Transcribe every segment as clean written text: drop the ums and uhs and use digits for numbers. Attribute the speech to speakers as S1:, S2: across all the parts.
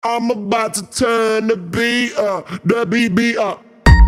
S1: I'm about to turn the beat up, the beat up.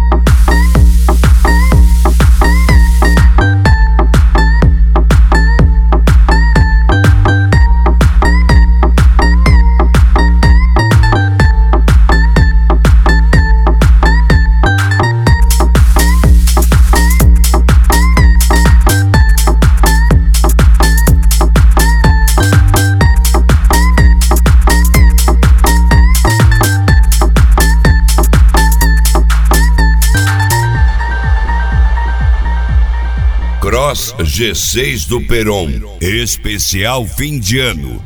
S2: Cross G6 do Peron, especial fim de ano.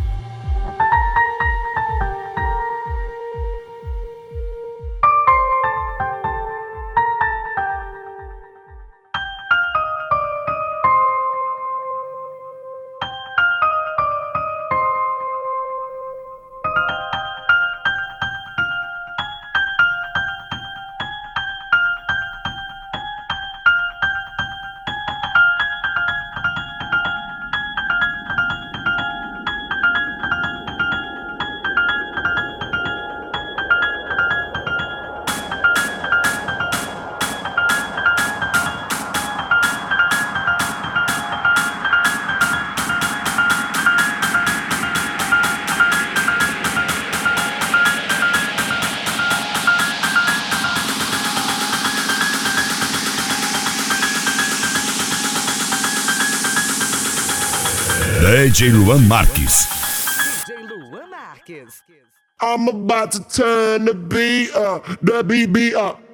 S2: DJ Luan Marques.
S1: I'm about to turn the beat up, the beat up.